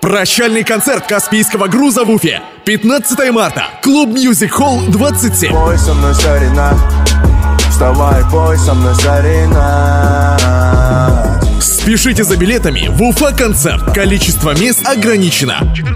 Прощальный концерт Каспийского груза в Уфе. 15 марта. Клуб Music Hall 27. Пой со мной, Зарина. Вставай, пой со мной, Зарина. Спешите за билетами в Уфа-концерт. Количество мест ограничено. 14+.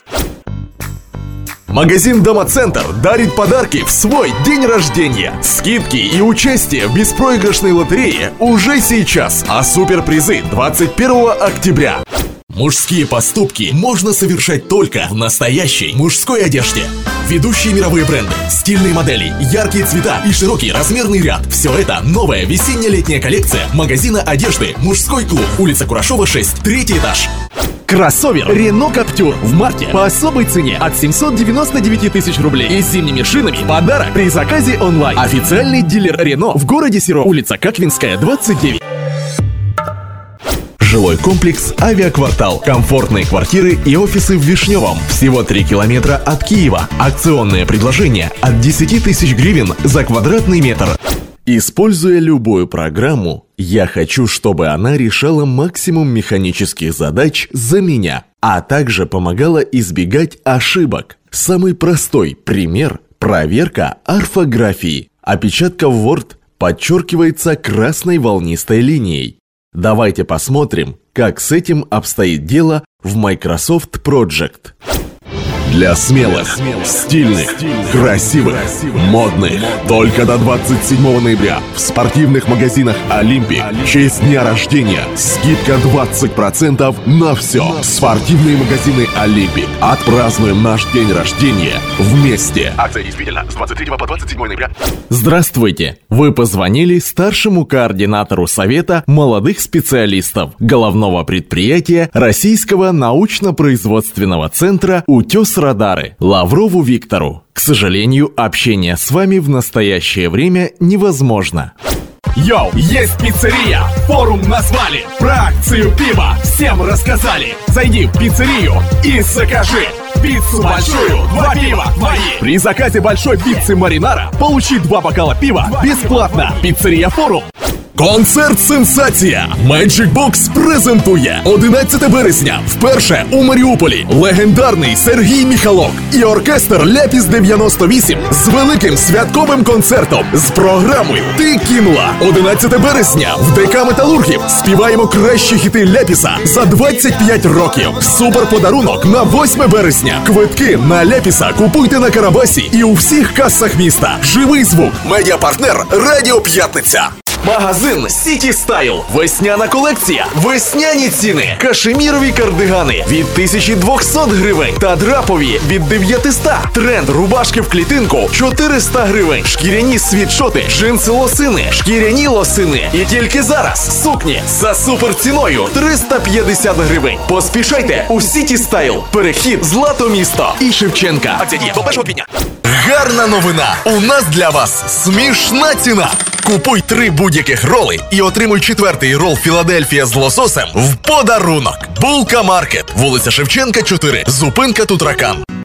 Магазин «Домоцентр» дарит подарки в свой день рождения. Скидки и участие в беспроигрышной лотерее уже сейчас, а суперпризы 21 октября. Мужские поступки можно совершать только в настоящей мужской одежде. Ведущие мировые бренды, стильные модели, яркие цвета и широкий размерный ряд. Все это новая весенне-летняя коллекция магазина одежды «Мужской клуб». Улица Курашова, 6, 3-й этаж. Кроссовер Renault Captur в марте по особой цене от 799 тысяч рублей и с зимними шинами в подарок при заказе онлайн. Официальный дилер Renault в городе Серов, улица Каквинская, 29. Жилой комплекс «Авиаквартал». Комфортные квартиры и офисы в Вишневом. Всего 3 километра от Киева. Акционное предложение от 10 тысяч гривен за квадратный метр. Используя любую программу, я хочу, чтобы она решала максимум механических задач за меня, а также помогала избегать ошибок. Самый простой пример – проверка орфографии. Опечатка в Word подчеркивается красной волнистой линией. Давайте посмотрим, как с этим обстоит дело в Microsoft Project. Для смелых, стильных, красивых, модных. Только до 27 ноября в спортивных магазинах «Олимпик» в честь дня рождения скидка 20% на все. Спортивные магазины «Олимпик». Отпразднуем наш день рождения вместе. Акция действительно с 23 по 27 ноября. Здравствуйте! Вы позвонили старшему координатору Совета молодых специалистов головного предприятия Российского научно-производственного центра «Утес Радары» Лаврову Виктору. К сожалению, общение с вами в настоящее время невозможно. Йоу, есть пиццерия, форум назвали, про акцию пива всем рассказали. Зайди в пиццерию и закажи пиццу большую, 2 пива твои. При заказе большой пиццы Маринара получи 2 бокала пива бесплатно. Пиццерія Форум. Концерт «Сенсація» Magic Box презентує 11 березня вперше у Маріуполі легендарний Сергій Міхалок і оркестр «Ляпіс 98» з великим святковим концертом з програмою «Ти кинула». 11 березня в ДК «Металургів» співаємо кращі хіти Ляпіса за 25 років. Супер подарунок на 8 березня. Квитки на Ляпіса купуйте на Карабасі і у всіх касах міста. Живий звук. Медіапартнер «Радіо П'ятниця». Магазин City Style. Весняна колекція. Весняні ціни. Кашемірові кардигани від 1200 гривень. Та драпові від 900. Тренд рубашки в клітинку 400 гривень. Шкіряні світшоти, джинси лосини, шкіряні лосини. І тільки зараз сукні за супер ціною 350 гривень. Поспішайте у City Style. Перехід Златомісто і Шевченка. Акція діє до 1 квітня. Гарна новина! У нас для вас смішна ціна! Купуй 3 будь-яких роли і отримуй 4-й рол «Філадельфія» з лососем в подарунок. Булка Маркет, вулиця Шевченка, 4, зупинка Тутракан.